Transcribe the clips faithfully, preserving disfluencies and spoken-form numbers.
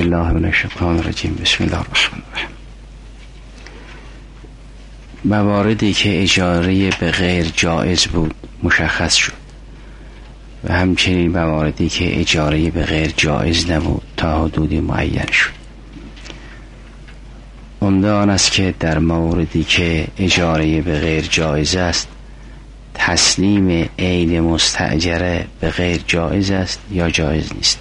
بالله من الشیطان الرجیم. بسم الله الرحمن الرحیم. مواردی که اجاره به غیر جایز بود مشخص شد و همچنین مواردی که اجاره به غیر جایز نبود تا حدودی معین شد. عمده آن است که در موردی که اجاره به غیر جایز است تسلیم عین مستأجره به غیر جایز است یا جایز نیست،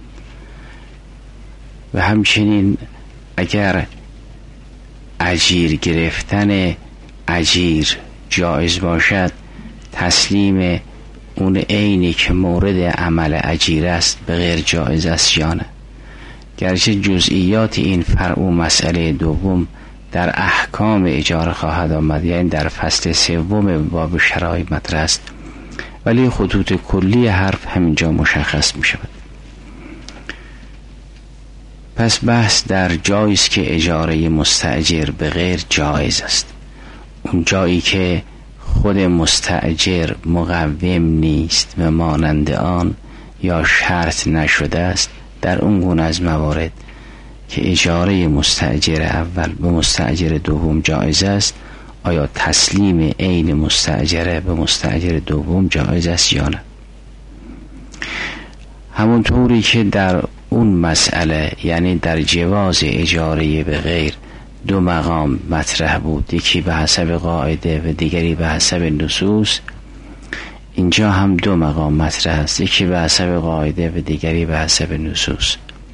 و همچنین اگر اجیر گرفتن اجیر جایز باشد تسلیم اون عینی که مورد عمل اجیر است به غیر جایز است یا نه. گرچه جزئیات این فرع و مسئله دوم در احکام اجاره خواهد آمد، یعنی در فصل سوم باب شرای مطرح است، ولی خطوط کلی حرف همینجا مشخص می شود. پس بحث در جایی است که اجاره مستأجر به غیر جایز است، اون جایی که خود مستأجر مقوم نیست و مانند آن یا شرط نشده است. در اون گونه از موارد که اجاره مستأجر اول به مستأجر دوم جایز است، آیا تسلیم عین مستأجره به مستأجر دوم جایز است یا نه؟ همونطوری که در اون مسئله، یعنی در جواز اجاره به غیر، دو مقام مطرح بود، یکی به حسب قاعده و دیگری به حسب نصوص، اینجا هم دو مقام مطرح است، یکی به حسب قاعده و دیگری به حسب نصوص.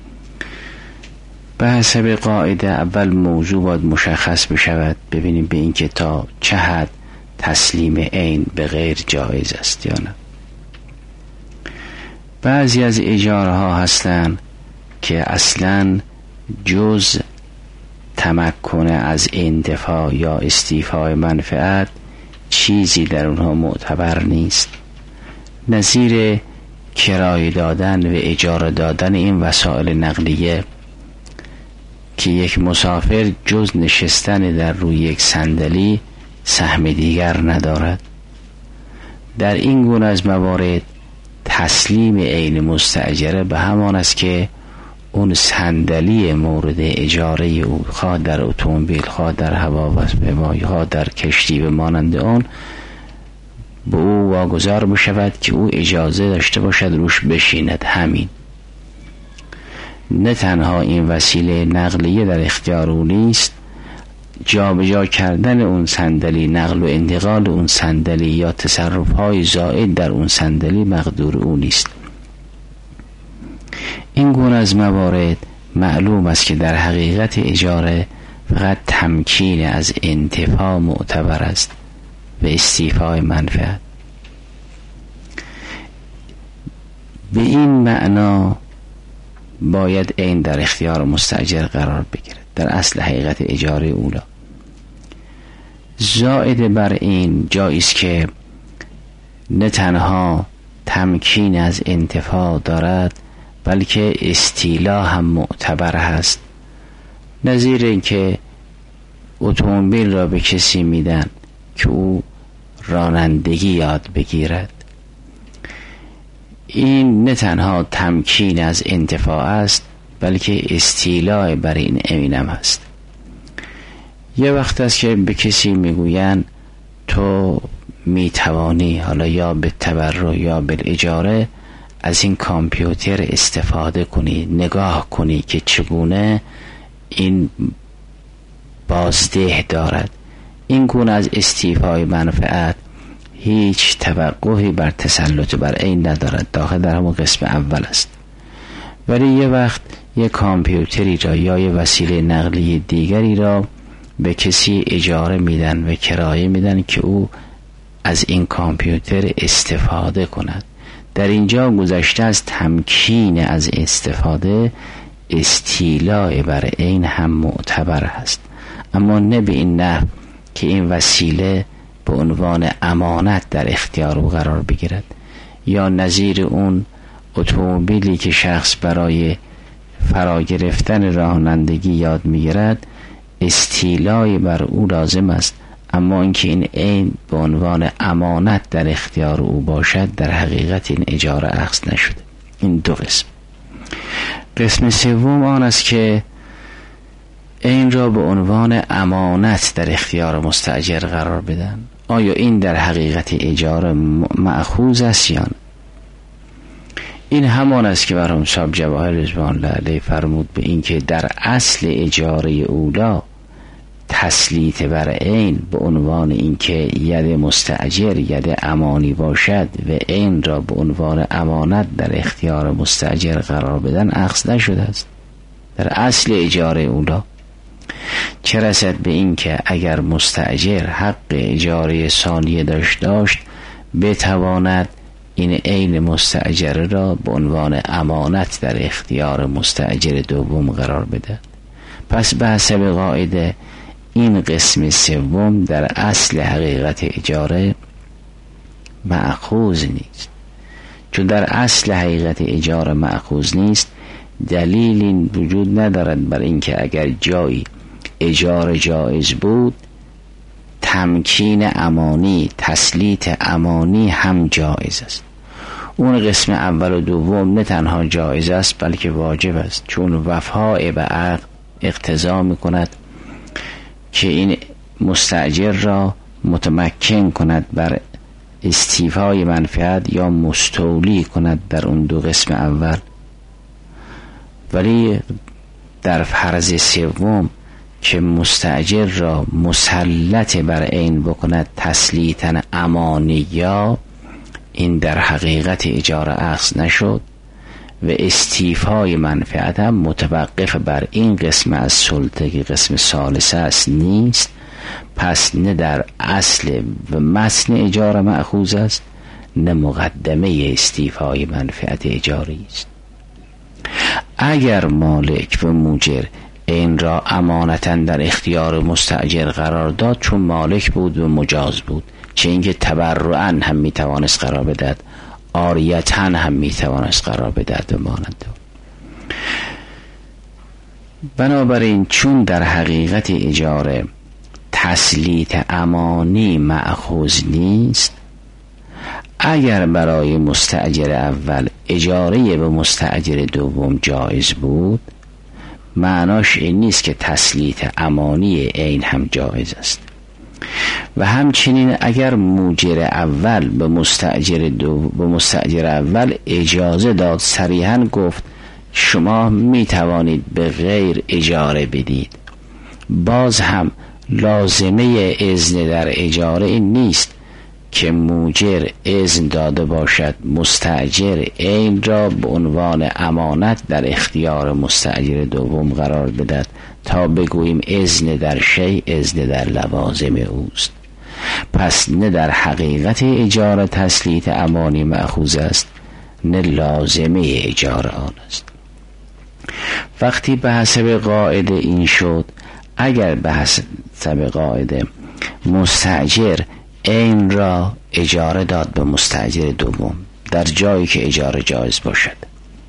به حسب قاعده اول موضوع باید مشخص بشود، ببینیم به این که تا چه حد تسلیم عین به غیر جایز است یا نه. بعضی از اجاره ها هستند که اصلا جز تمکن از انتفاع یا استیفای منفعت چیزی در اونها معتبر نیست، نظیر کرایه دادن و اجاره دادن این وسایل نقلیه که یک مسافر جز نشستن در روی یک صندلی سهم دیگر ندارد. در این گونه از موارد تسلیم عین مستأجره به همان است که اون صندلی مورد اجاره او، خواه در اتومبیل، خواه در هواپیما، خواه در کشتی و مانند آن، به او واگذار بشود که او اجازه داشته باشد روش بشیند. همین، نه تنها این وسیله نقلیه در اختیار او نیست، جا به جا کردن اون صندلی، نقل و انتقال اون صندلی یا تصرف‌های زائد در اون صندلی مقدور او نیست. این گونه از موارد معلوم است که در حقیقت اجاره فقط تمکین از انتفاع معتبر است و استیفای منفعت. به این معنا باید عین در اختیار مستأجر قرار بگیرد در اصل حقیقت اجاره اولا. زائد بر این جایی است که نه تنها تمکین از انتفاع دارد بلکه استیلا هم معتبر هست، نظیر اینکه اتومبیل را به کسی میدن که او رانندگی یاد بگیرد. این نه تنها تمکین از انتفاع است بلکه استیلاء بر این امینم هست. یه وقت است که به کسی میگوین تو میتوانی حالا یا به تبرع یا به اجاره از این کامپیوتر استفاده کنی، نگاه کنی که چگونه این بازده دارد. این گونه از استیفای منفعت هیچ توقعی بر تسلط بر عین ندارد، داخل در همون قسم اول است. ولی یه وقت یه کامپیوتری را یا یه وسیله نقلی دیگری را به کسی اجاره میدن و کرایه میدن که او از این کامپیوتر استفاده کند. در اینجا گذشته از تمکین از استفاده، استیلاء بر عین هم معتبر است، اما نه به این نحو که این وسیله به عنوان امانت در اختیار او قرار بگیرد، یا نظیر اون اتومبیلی که شخص برای فرا گرفتن رانندگی یاد میگیرد استیلاء بر او لازم است، اما اینکه این عین به عنوان امانت در اختیار او باشد در حقیقت این اجاره اخذ نشده. این دو قسم. قسم سوم آن است که این را به عنوان امانت در اختیار مستأجر قرار بدن. آیا این در حقیقت اجاره مأخوذ است یا نه؟ این همان است که مرحوم صاحب جواهر رضوان الله علیه فرمود به این که در اصل اجاره اولا تسلیط بر عین به عنوان این که ید مستأجر ید امانی باشد و این را به عنوان امانت در اختیار مستأجر قرار بدن اخذ نشده است در اصل اجاره اولا. چه رسد به این که اگر مستأجر حق اجاره ثانیه داشت داشت بتواند این عین مستأجر را به عنوان امانت در اختیار مستأجر دوم قرار بده. پس به حسب قاعده این قسم سوم در اصل حقیقت اجاره مأخوذ نیست. چون در اصل حقیقت اجاره مأخوذ نیست، دلیلی وجود ندارد بر اینکه اگر جایی اجاره جایز بود تمکین امانی تسلیط امانی هم جایز است. اون قسم اول و دوم نه تنها جایز است بلکه واجب است، چون وفاء به عقد اقتضا میکند که این مستأجر را متمکن کند بر استیفای منفعت یا مستولی کند در اون دو قسم اول. ولی در فرض سوم که مستأجر را مسلط بر عین بکند تسلیطاً امانیا، این در حقیقت اجاره اخذ نشد و استیفای منفعت هم متوقف بر این قسم از سلطه که قسم ثالثه است نیست. پس نه در اصل و متن اجاره مأخوذ است نه مقدمه استیفای منفعت اجاری است. اگر مالک و موجر این را امانتاً در اختیار مستأجر قرار داد چون مالک بود و مجاز بود، چه اینکه تبرعاً هم میتوانست قرار بدهد عاریتاً هم میتوانست قرار بدهد و مانند. بنابراین چون در حقیقت اجاره تسلیط امانی مأخوذ نیست، اگر برای مستأجر اول اجاره به مستأجر دوم جایز بود، معناش این نیست که تسلیط امانی عین هم جایز است. و همچنین اگر موجر اول به مستأجر دو به مستأجر اول اجازه داد، صریحاً گفت شما می توانید به غیر اجاره بدید، باز هم لازمه اذن در اجاره این نیست که موجر اذن داده باشد مستأجر عین را به عنوان امانت در اختیار مستأجر دوم قرار بدهد تا بگوییم اذن در شیء اذن در لوازم اوست. پس نه در حقیقت اجاره تسلیط امانی مأخوذ است نه لازمه اجاره آن است. وقتی به حسب قاعده این شد، اگر به حسب قاعده مستأجر عین را اجاره داد به مستأجر دوم در جایی که اجاره جایز باشد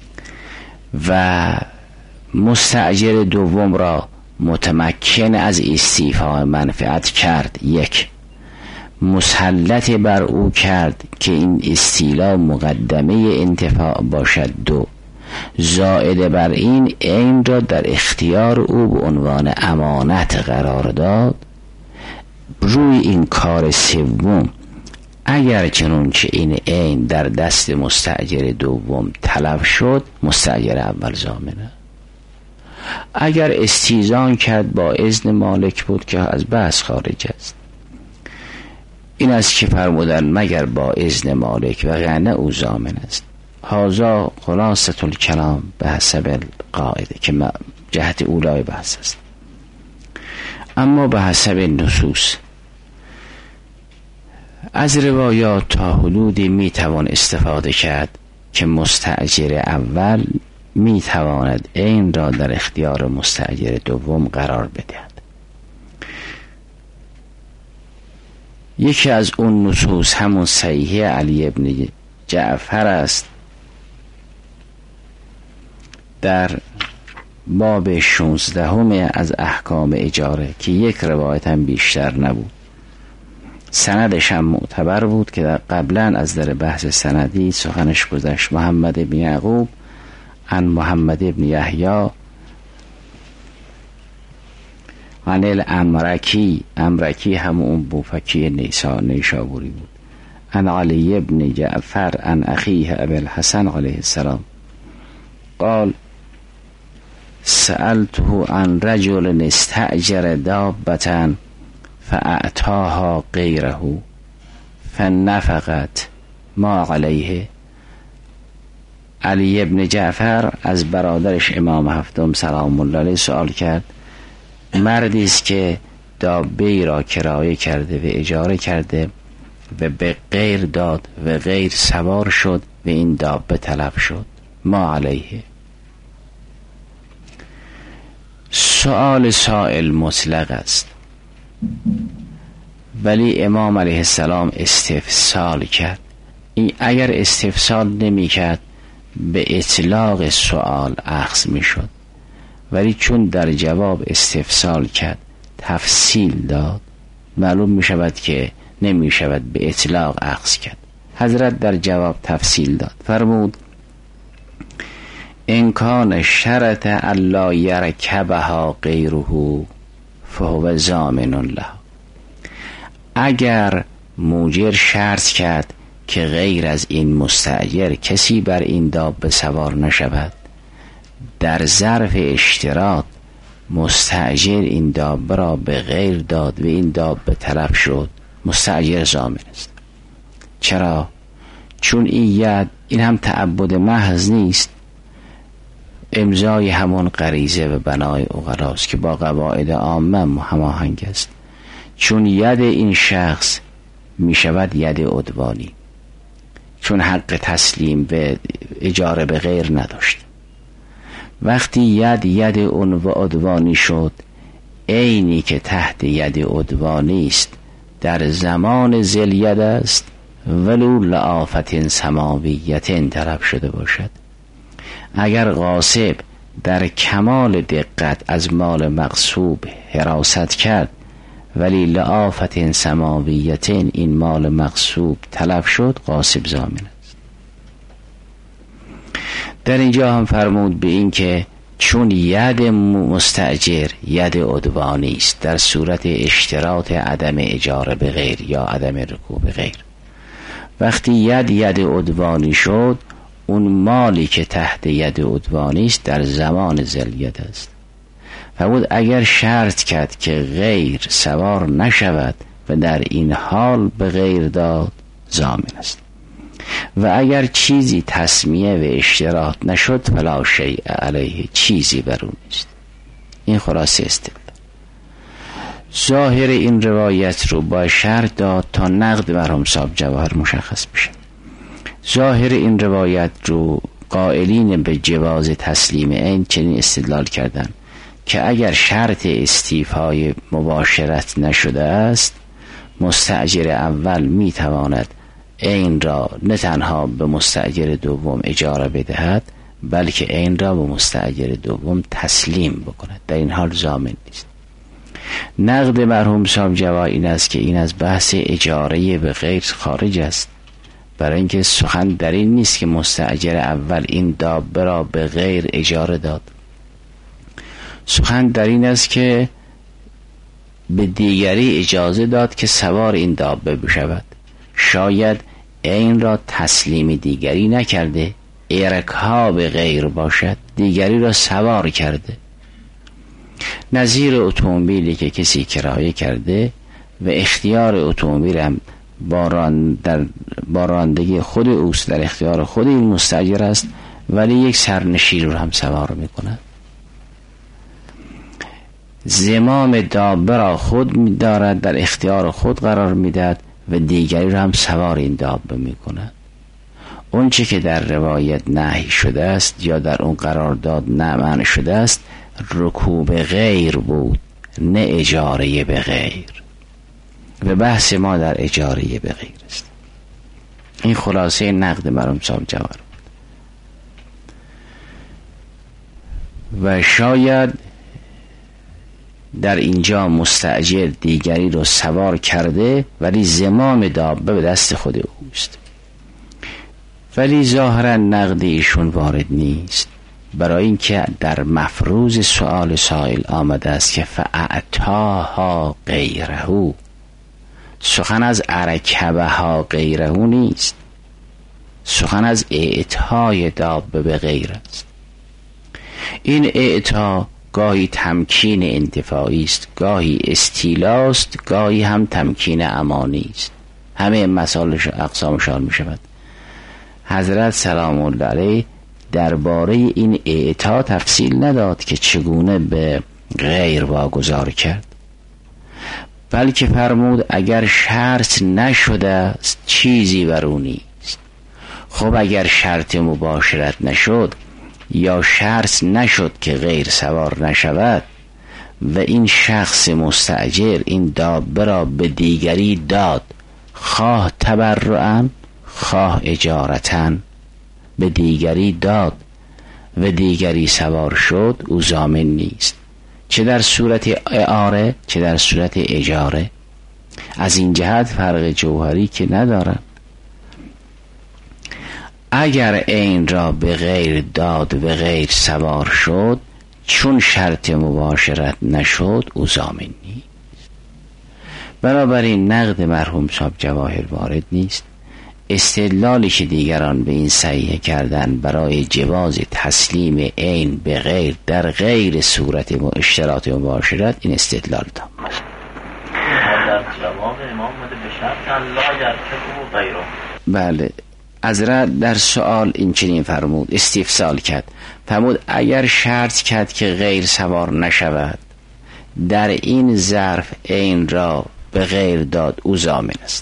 و مستأجر دوم را متمکن از استیفای منفعت کرد، یک، مسلط بر او کرد که این استیلا مقدمه انتفاع باشد، دو، زائد بر این عین را در اختیار او به عنوان امانت قرار داد، روی این کار سوم اگر چنانچه این عین در دست مستأجر دوم تلف شد، مستأجر اول ضامنه. اگر استیزان کرد با اذن مالک بود که از بحث خارج است. این است که فرمودن مگر با اذن مالک و غنه او ضامن است. هذا خلاصه الکلام به حسب قاعده که جهت اولای بحث است. اما به حسب نصوص از روایات تا حدودی میتوان استفاده کرد که مستأجر اول میتواند عین را در اختیار مستأجر دوم قرار بدهد. یکی از اون نصوص همون صحیح علی ابن جعفر است در باب شانزدهم از احکام اجاره که یک روایت هم بیشتر نبود، سندش هم معتبر بود که در قبلا از در بحث سندی سخنش گذشت. محمد بن یعقوب عن محمد ابن یحیی عن الامرکی، امرکی هم اون بوفکی نیسا نیشابوری بود، عن علی ابن جعفر عن اخیه ابی الحسن علیه السلام قال سألته عن رجل استأجر دابة فاعطاها غیره فنفقت ما علیه. علی ابن جعفر از برادرش امام هفتم سلام الله علیه سوال کرد، مردی است که دابه‌ای را کرایه کرده و اجاره کرده و به غیر داد و غیر سوار شد و این دابه تلف شد، ما علیه. سؤال سائل مطلق است، ولی امام علیه السلام استفسال کرد. این اگر استفسال نمی کرد به اطلاق سؤال اخذ می شد، ولی چون در جواب استفسال کرد تفصیل داد، معلوم می شود که نمی شود به اطلاق اخذ کرد. حضرت در جواب تفصیل داد، فرمود ان کان شرط الا یرکبها غیره فهو ضامن له. اگر موجر شرط کرد که غیر از این مستأجر کسی بر این دابه سوار نشود، در ظرف اشتراط مستأجر این دابه را به غیر داد و این دابه تلف شد، مستأجر ضامن است. چرا؟ چون این ید این هم تعبد محض نیست، امضای همون غریزه و بنای عقلاست که با قواعد عامه هماهنگ است. چون ید این شخص می شود ید عدوانی، چون حق تسلیم به اجاره به غیر نداشت. وقتی ید ید اون و عدوانی شد، عینی که تحت ید عدوانی است در زمان ذل ید است ولو لآفت سماویت طلب شده باشد. اگر غاصب در کمال دقت از مال مغصوب حراست کرد ولی لآفت سماویت این مال مغصوب تلف شد، غاصب ضامن است. در اینجا هم فرمود به این که چون ید مستأجر ید عدوانی است در صورت اشتراط عدم اجاره به غیر یا عدم رکوب به غیر، وقتی ید ید عدوانی شد، اون مالی که تحت ید عدوانی است در زمان ذل ید است. فرمود اگر شرط کرد که غیر سوار نشود و در این حال به غیر داد، ضامن است. و اگر چیزی تسمیه و اشتراط نشد فلا شیء علیه، چیزی بر او نیست. این خلاصه استدلال. ظاهر این روایت رو با شرط داد تا نقد مرحوم صاحب جواهر مشخص بشه. ظاهر این روایت رو قائلین به جواز تسلیم عین چنین استدلال کردن که اگر شرط استیفای مباشرت نشده است، مستأجر اول می تواند عین را نه تنها به مستأجر دوم اجاره بدهد، بلکه عین را به مستأجر دوم تسلیم بکند. در این حال ضامن نیست. نقد مرحوم صاحب جواهر این است که این از بحث اجاره به غیر خارج است، برای اینکه سخن در این نیست که مستأجر اول این دابه را به غیر اجاره داد. سخن در این است که به دیگری اجازه داد که سوار این دابه بشود. شاید این را تسلیم دیگری نکرده، ارکاب غیر باشد، دیگری را سوار کرده. نظیر اتومبیلی که کسی کرایه کرده و اختیار اتومبیل هم باران در باراندگی خود اوست، در اختیار خود این مستاجر است، ولی یک سرنشین رو هم سوار میکند. زمام دابه را خود می‌دارد، در اختیار خود قرار میدهد و دیگری را هم سوار این دابه میکند. اون چه که در روایت نهی شده است یا در اون قرارداد نمنع شده است، رکوب غیر بود، نه اجاره به غیر. و بحث ما در اجاره به غیر است. این خلاصه نقد مرحوم صاحب جواهر بود. و شاید در اینجا مستأجر دیگری رو سوار کرده ولی زمام دابه به دست خود اوست، ولی ظاهرا نقد ایشون وارد نیست، برای اینکه در مفروض سؤال سائل آمده است که فاعطاها غیره، سخن از ارکبها غیره نیست، سخن از اعطای دابه به غیر است. این اعطا گاهی تمکین انتفاعی است، گاهی استیلاست، گاهی هم تمکین امانی است. همه مسائلش اقسامشان می شود. حضرت سلام الله علیه درباره این اعطا تفصیل نداد که چگونه به غیر واگذار کرد، بلکه فرمود اگر شرط نشده است چیزی بر او نیست. خب اگر شرط مباشرت نشد یا شرط نشد که غیر سوار نشود و این شخص مستأجر این دابه را به دیگری داد، خواه تبرعاً خواه اجارتاً، به دیگری داد و دیگری سوار شد، او ضامن نیست، چه در صورت اعاره چه در صورت اجاره. از این جهت فرق جوهری که ندارن. اگر این را به غیر داد و غیر سوار شد، چون شرط مباشرت نشد، او ضامن نیست. بنابراین نقد مرحوم صاحب جواهر وارد نیست. استدلالی که دیگران به این صحیح کردن برای جواز تسلیم عین به غیر در غیر صورت اشتراط مباشرت، این استدلال تام است. در جواب امام مده به شرط لا یرکبه غیره. بله، حضرت در سوال این چنین فرمود، استفسال کرد، فرمود اگر شرط کرد که غیر سوار نشود، در این ظرف عین را به غیر داد، او ضامن است.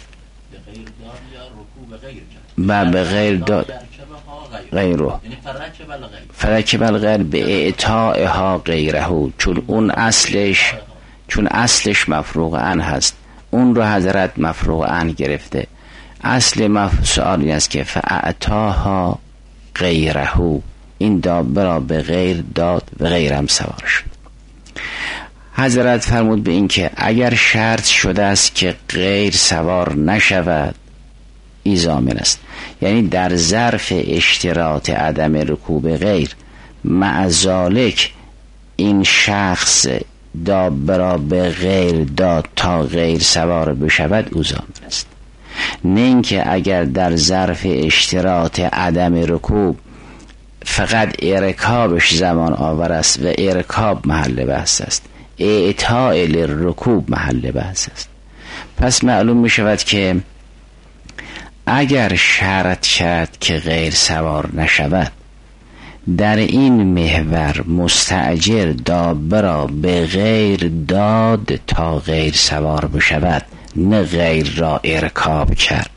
و به غیر داد غیره، فرکب الغیر به اعطائها غیره، چون اون اصلش چون اصلش مفروغ عن هست، اون رو حضرت مفروغ عن گرفته. اصل مفعول است که فاعطاها غیره، این دابه را به غیر داد و غیرم سوار شد. حضرت فرمود به این که اگر شرط شده است که غیر سوار نشود، ای ضامن است. یعنی در ظرف اشتراط عدم رکوب غیر، مع ذالک این شخص دابه را به غیر داد تا غیر سوار بشود، او ضامن است. نه اینکه اگر در ظرف اشتراط عدم رکوب فقط ارکابش زمان آور است و ارکاب محل بحث است، اعطاء للرکوب محل بحث است. پس معلوم می شود که اگر شرط کرد که غیر سوار نشود، در این محور مستأجر دابه را به غیر داد تا غیر سوار بشود، نه غیر را ارکاب کرد.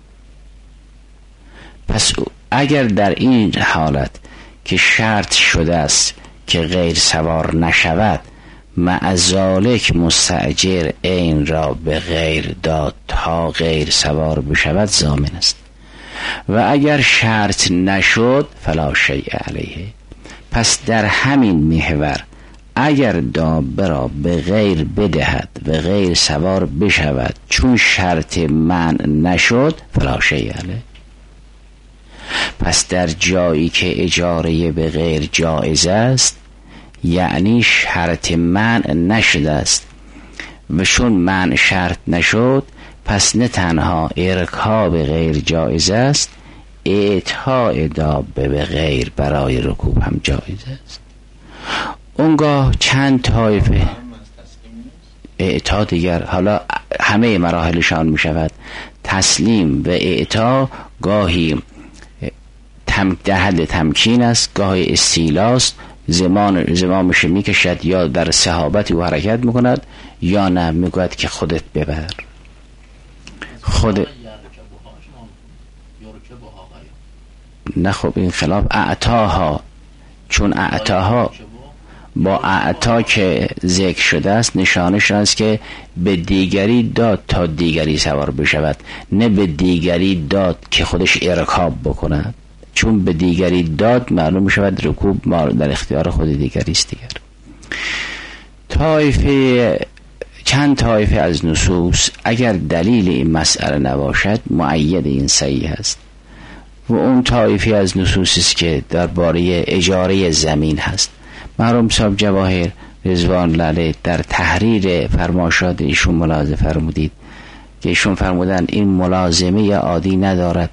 پس اگر در این حالت که شرط شده است که غیر سوار نشود، مع ذالک مستأجر این را به غیر داد تا غیر سوار بشود، ضامن است. و اگر شرط نشد فلا شیء علیه. پس در همین محور اگر دابه را به غیر بدهد و غیر سوار بشود، چون شرط منع نشد، فلا شیء علیه. پس در جایی که اجاره به غیر جایز است، یعنی شرط منع نشده است و چون منع شرط نشد، پس نه تنها ارکاب غیر جایز است، اعطاء دابه به غیر برای رکوب هم جایز است. اونگاه چند طایفه اعطا دیگر، حالا همه مراحلشان می شود. تسلیم و اعطا گاهی تم در حد تمکین است، گاهی استیلاست، زمان زمامش می کشد، یا در صحابتی او حرکت می کند، یا نه می گوید که خودت ببر. خود نه، خب این خلاف اعطاها، چون اعطاها با اعطا که ذکر شده است نشانش است که به دیگری داد تا دیگری سوار بشود، نه به دیگری داد که خودش ارکاب بکند. چون به دیگری داد معلوم شود رکوب ما در اختیار خود دیگری است. دیگر طایفه چند طایفه از نصوص اگر دلیل این مسئله نباشد، مؤید این صحیح است. و اون طایفی از نصوصی است که درباره اجاره زمین هست. مرحوم صاحب جواهر رضوان الله علیه در تحریر فرمایشات ایشون ملاحظه فرمودید که ایشون فرمودن این ملازمه عادی ندارد.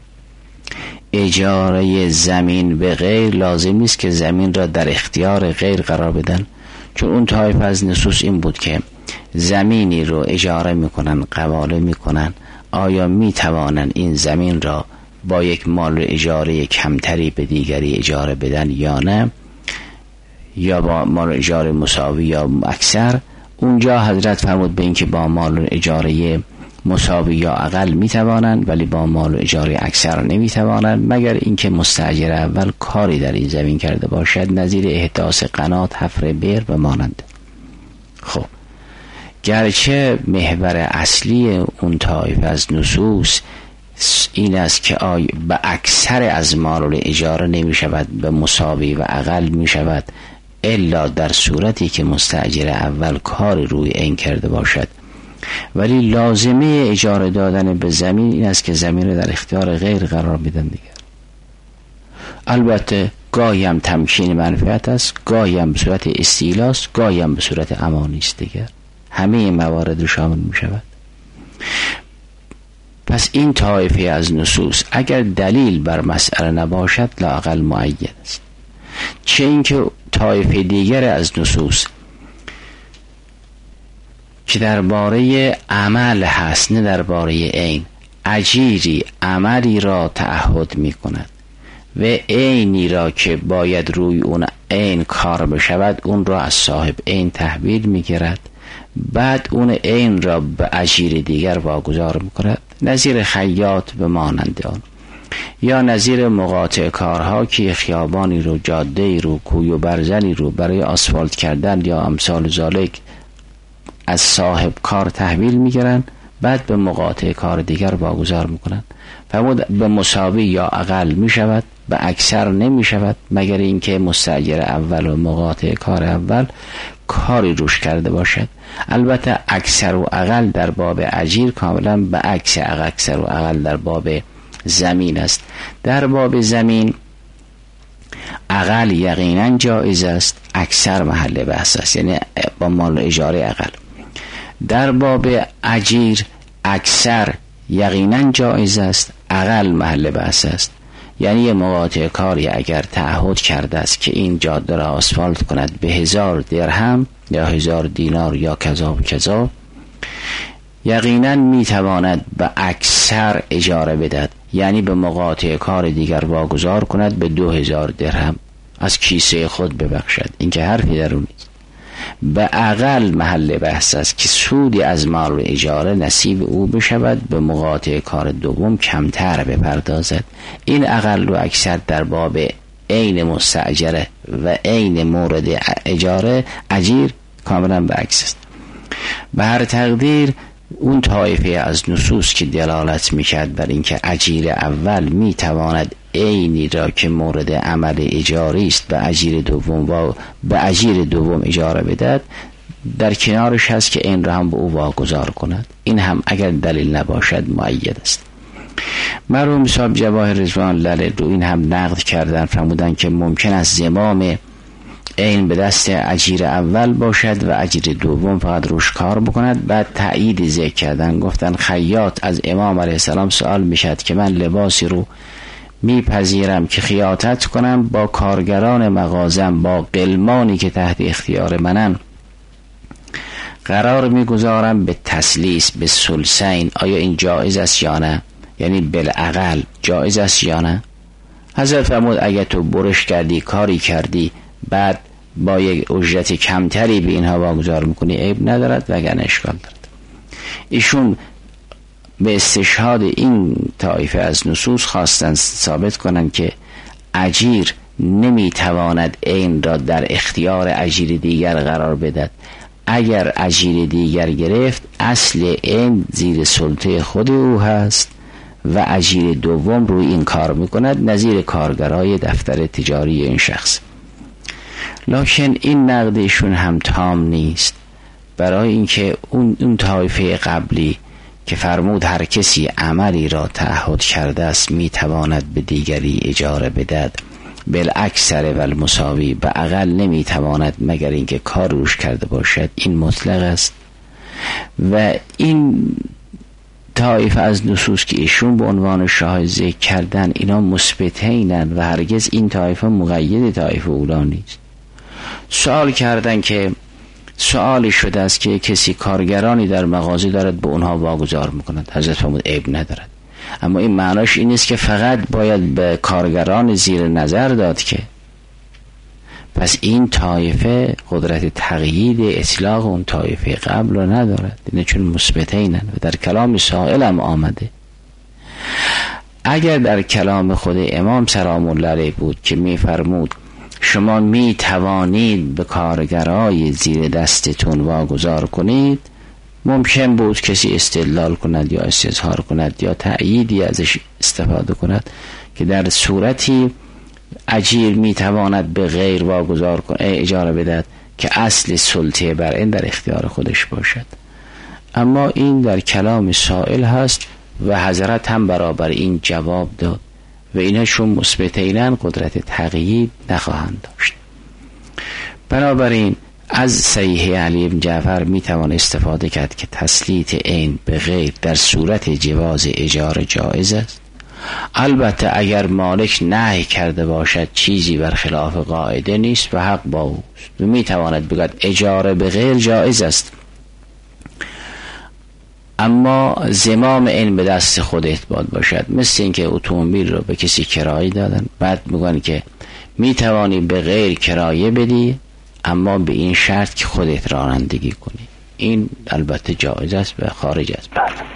اجاره زمین به غیر لازم نیست که زمین را در اختیار غیر قرار بدن، چون اون طایفه از نصوص این بود که زمینی رو اجاره میکنن، قواله میکنن، آیا میتوانن این زمین را با یک مال اجاره کمتری به دیگری اجاره بدن یا نه، یا با مال اجاره مساوی یا اکثر. اونجا حضرت فرمود به این که با مال اجاره مساوی یا اقل میتوانند، ولی با مال اجاره اکثر نمیتوانند، مگر اینکه مستاجر اول کاری در این زمین کرده باشد، نظیر احداث قنات، حفر بئر و مانند. خب گرچه محور اصلی اون طایفه از نصوص این است که آی به اکثر از مال اجاره نمی شود، به مساوی و اقل می شود، الا در صورتی که مستاجر اول کار روی این کرده باشد. ولی لازمه اجاره دادن به زمین این است که زمین رو در اختیار غیر قرار بدن دیگر. البته گاهی هم تمکین منفعت است، گاهی هم به صورت استیلا است، گاهی هم به صورت امانی است دیگر. همه این موارد رو شامل می شود. پس این طایفه از نصوص اگر دلیل بر مسئله نباشد لااقل مؤید است. چه اینکه طایفه دیگر از نصوص که درباره عمل هست نه درباره عین، اجیری عملی را تعهد می کند و عینی را که باید روی اون عین کار بشود اون را از صاحب عین تحویل می گیرد، بعد اون عین را به اجیر دیگر واگذار می کند، نظیر خیاط به مانند آن، یا نظیر مقاطع کارها که خیابانی رو، جاده رو، کوی و برزنی رو برای آسفالت کردن یا امثال ذالک از صاحب کار تحویل میگیرن، بعد به مقاطع کار دیگر واگذار میکنن. فرمود به مساوی یا اقل میشود، به اکثر نمیشود، مگر اینکه مستاجر اول و مقاطع کار اول کاری روش کرده باشد. البته اکثر و اقل در باب اجیر کاملا به عکس اکثر و اقل در باب زمین است. در باب زمین اقل یقینا جایز است، اکثر محل بحث است، یعنی با مال اجاره اقل. در باب اجیر اکثر یقینا جایز است، اقل محل بحث است. یعنی یه مقاطع کاری اگر تعهد کرده است که این جاده را آسفالت کند به هزار درهم یا هزار دینار یا کذا و کذا، یقینا میتواند به اکثر اجاره بدهد، یعنی به مقاطع کار دیگر واگذار کند به دو هزار درهم از کیسه خود ببخشد. این که حرفی در اون نیست. به اقل محل بحث است که سودی از مال اجاره نصیب او بشود، به مقاطع کار دوم کمتر بپردازد. این اقل و اکثر در باب عین مستاجره و عین مورد اجاره اجیر کاملا به عکس است. به هر تقدیر اون طایفه از نصوص که دلالت میکرد بر اینکه اجیر اول میتواند عینی را که مورد عمل اجاری است به اجیر دوم و به اجیر دوم اجاره بدهد، در کنارش هست که این را هم به او واگذار کند. این هم اگر دلیل نباشد مؤید است. مرحوم صاحب جواهر رضوان الله علیه رو این هم نقد کردن، فرمودن که ممکن است زمام این به دست اجیر اول باشد و اجیر دوم فقط روش کار بکند. بعد تأیید ذکر کردن، گفتن خیاط از امام علیه السلام سوال میشد که من لباسی رو میپذیرم که خیاطت کنم با کارگران مغازم، با غلمانی که تحت اختیار منن، قرار میگذارم به تسلیس، به ثلثین. آیا این جایز است یا نه؟ یعنی بالاقل جایز است یا نه؟ حضرت فرمود اگر تو برش کردی، کاری کردی، بعد با یک اجرت کمتری به اینها واگذار میکنی، عیب ندارد وگرنه اشکال دارد. ایشون به استشهاد این طایفه از نصوص خواستن ثابت کنن که اجیر نمیتواند این را در اختیار اجیر دیگر قرار بدهد. اگر اجیر دیگر گرفت، اصل این زیر سلطه خود او هست و اجیر دوم روی این کار میکند، نظیر کارگرای دفتر تجاری این شخص. لکن این نقدشون هم تام نیست، برای اینکه اون اون طایفه قبلی که فرمود هر کسی عملی را تعهد کرده است میتواند به دیگری اجاره بدهد، بالعکسر و المساوی، به اقل نمیتواند مگر اینکه کار روش کرده باشد. این مطلق است و این طایفه از نصوص که ایشون به عنوان شاهد ذکر کردن اینا مثبتینن و هرگز این طایفه مقید طایفه اولا نیست. سوال کردن که سوالی شده است که کسی کارگرانی در مغازه دارد به اونها واگذار میکند، حضرت فرمود عیب ندارد، اما این معناش این است که فقط باید به کارگران زیر نظر داد که پس این طایفه قدرت تقیید اطلاق اون طایفه قبل رو ندارد، اینه چون مثبتینن و در کلام سائل هم آمده. اگر در کلام خود امام سلام الله علیه بود که میفرمود شما می توانید به کارگرای زیر دستتون واگذار کنید، ممکن بود کسی استدلال کند یا استظهار کند یا تأییدی ازش استفاده کند که در صورتی اجیر می تواند به غیر واگذار کند اجاره بدهد که اصل سلطه بر این در اختیار خودش باشد. اما این در کلام سائل هست و حضرت هم برابر این جواب داد و اینهاشون مثبتینن قدرت تغییر نخواهند داشت. بنابراین از صحیح علی بن جعفر می توان استفاده کرد که تسلیط عین به غیر در صورت جواز اجاره جایز است. البته اگر مالک نهی کرده باشد چیزی بر خلاف قاعده نیست و حق با اوست و می تواند بگوید اجاره به غیر جایز است، اما زمام این به دست خودت باید باشد. مثل اینکه اتومبیل رو به کسی کرایه دادن، بعد میگن که می توانی به غیر کرایه بدی اما به این شرط که خودت رانندگی کنی. این البته جایز است و خارج است.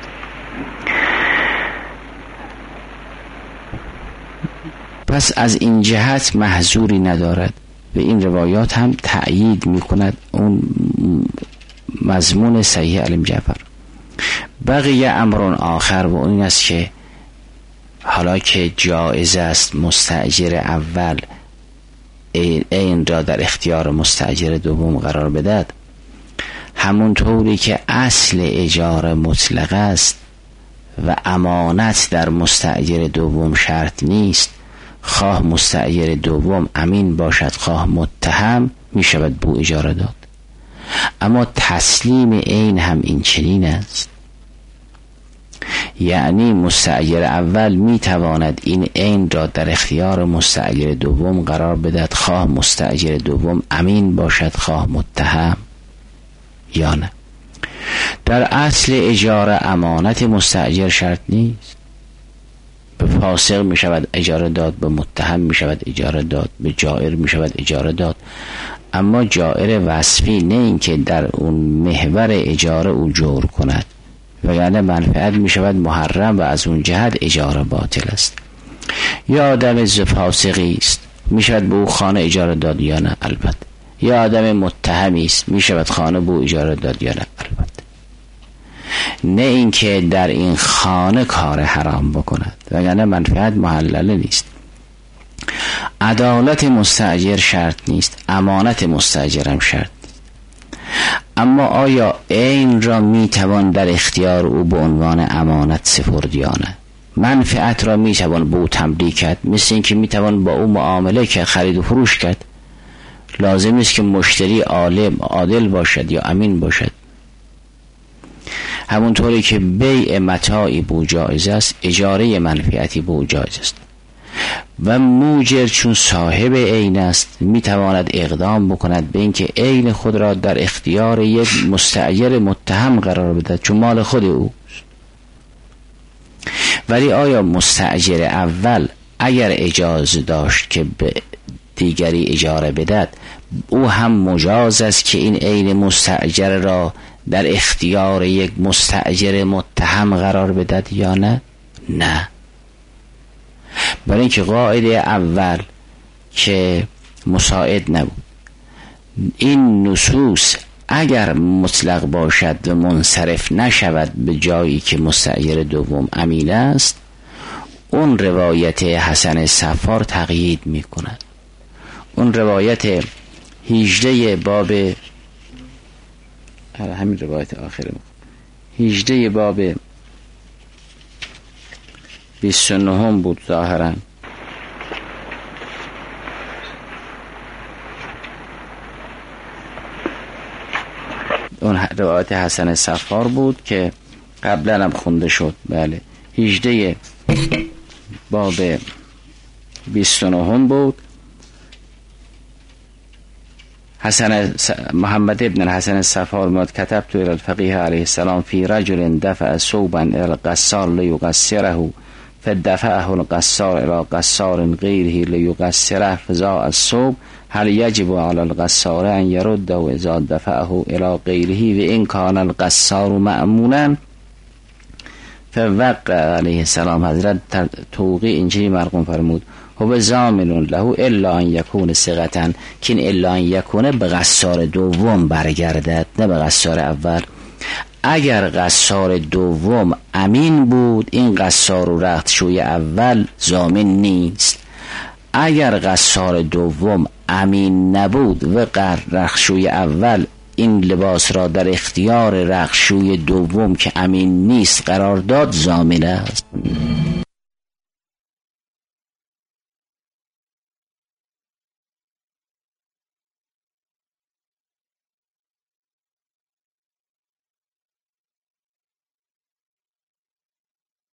پس از این جهت محظوری ندارد و این روایات هم تأیید میکند اون مضمون صحیح علی بن جعفر. بقیه امر آخر و اون است که حالا که جایز است مستأجر اول این را در اختیار مستأجر دوم قرار بدهد، همون طوری که اصل اجاره مطلق است و امانت در مستأجر دوم شرط نیست، خواه مستأجر دوم امین باشد خواه متهم می شود بو اجاره داد. اما تسلیم عین هم این چنین است، یعنی مستأجر اول می تواند این عین را در اختیار مستأجر دوم قرار بدهد خواه مستأجر دوم امین باشد خواه متهم یا نه. در اصل اجاره امانت مستأجر شرط نیست، به فاسق می شود اجاره داد، به متهم می شود اجاره داد، به جائر می شود اجاره داد. اما جائر وصفی نه اینکه در اون محور اجاره او جور کند و یعنی منفعت می شود محرم و از اون جهت اجاره باطل است. یا آدم فاسقی است می شود به او خانه اجاره داد یا نه؟ البته. یا آدم متهمی است می شود خانه به او اجاره داد یا نه؟ البته. نه اینکه در این خانه کار حرام بکند و یعنی منفعت محلله نیست. عدالت مستأجر شرط نیست، امانت مستأجر هم شرط نیست. اما آیا عین را می توان در اختیار او به عنوان امانت سپرد یا نه؟ منفعت را می توان به او تملیک کرد، مثل اینکه می توان با او معامله کرد، خرید و فروش کرد. لازم است که مشتری عالم عادل باشد یا امین باشد. همونطوری که بیع متاعی بو جایز است، اجاره منفعتی بو جایز است. و موجر چون صاحب عین است می تواند اقدام بکند به اینکه عین خود را در اختیار یک مستأجر متهم قرار بدهد چون مال خود اوست. ولی آیا مستأجر اول اگر اجازه داشت که به دیگری اجاره بدهد، او هم مجاز است که این عین مستأجر را در اختیار یک مستأجر متهم قرار بدهد یا نه؟ نه. برای اینکه قاعده اول که مساعد نبود، این نصوص اگر مطلق باشد و منصرف نشود به جایی که مستأجر دوم امین است، اون روایت حسن صفار تقیید می کند. اون روایت هجده باب همین روایت آخر هجده باب بیست و نهم بود ظاهرا. اون روایت حسن صفار بود که قبلا هم خونده شد. بله هجده باب بیست و نهم بود. حسن محمد ابن الحسن الصفار مد كتبت الى الفقيه عليه السلام في رجل دفع ثوبا الى القصار ليقصره فدفعه القصار الى قصار غيره ليقصره فزاء الثوب هل يجب على القصار ان يرده اذا دفعه الى غيره وان كان القصار مأمونا؟ فوقع علیه السلام حضرت توقیع اینجوری مرقوم فرمود هو ضامن له الا ان یکون ثقة، که این الا ان یکونه به قصار دوم برگردد نه به قصار اول. اگر قصار دوم امین بود این قصار و رختشوی اول ضامن نیست. اگر قصار دوم امین نبود و رختشوی اول این لباس را در اختیار رختشوی دوم که امین نیست قرار داد ضامن است.